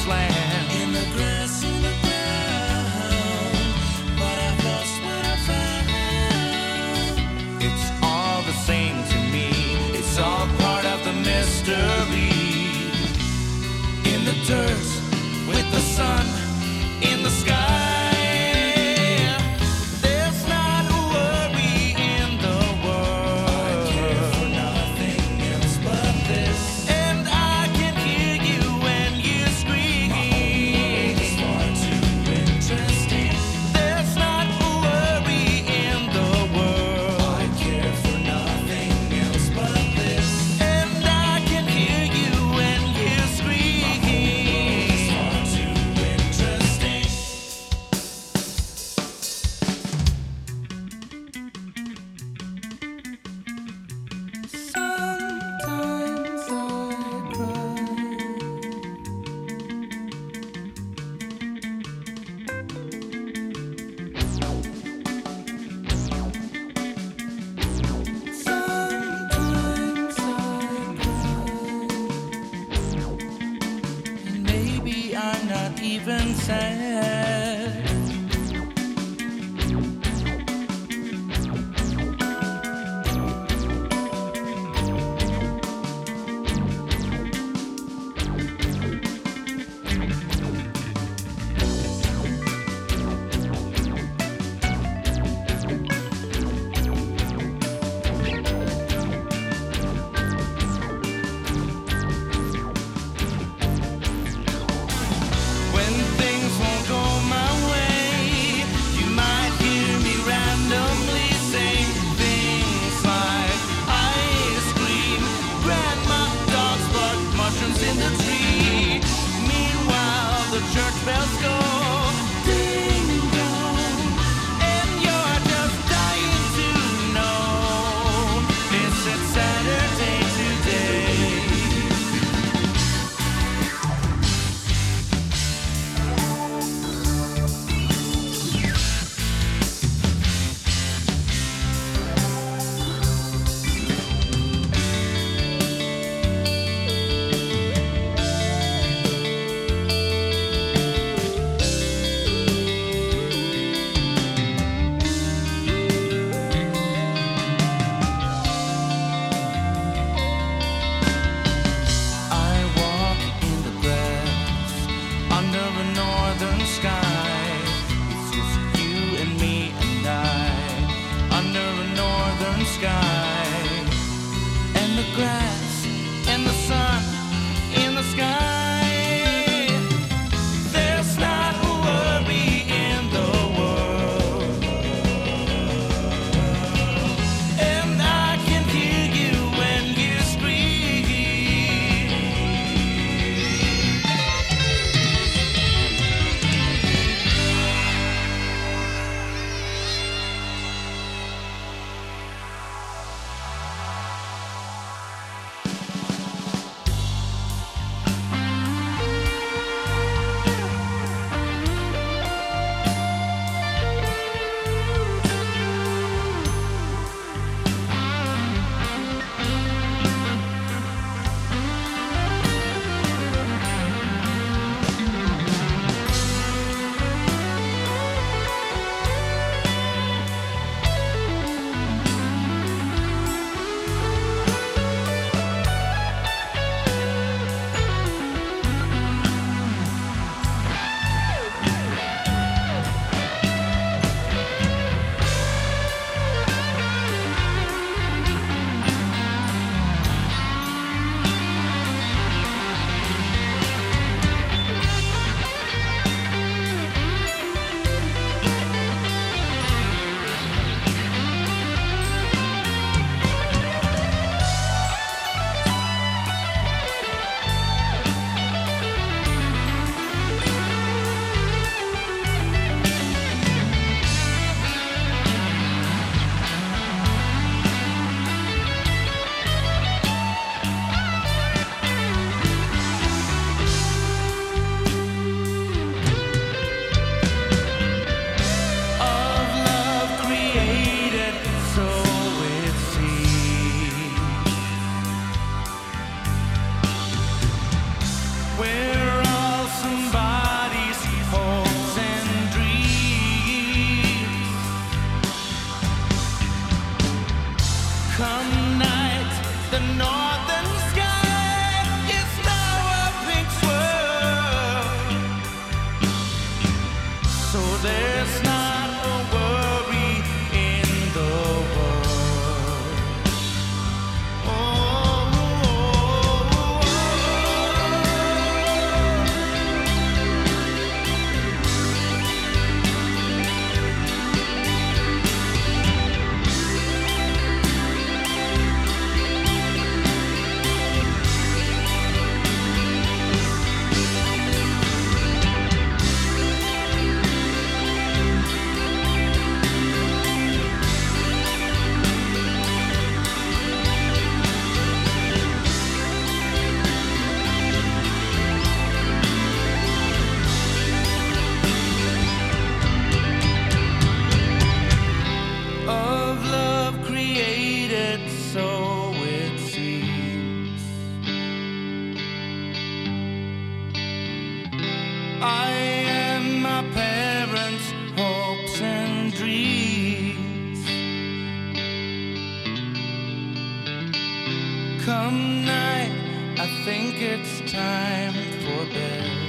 land. In the grass, in the ground, but I've lost what I found. It's all the same to me. It's all part of the mystery. In the dirt, with the sun in the sky. There's not a worry in the world. I care for nothing else but this. And I can hear you when you scream. It's far too interesting. There's not a worry in the world. I care for nothing else but this. And I can hear you when you scream. It's far too interesting. Sometimes I cry. Sometimes I cry. And maybe I'm not even sad. When things won't go I am my parents' hopes and dreams. Come night, I think it's time for bed.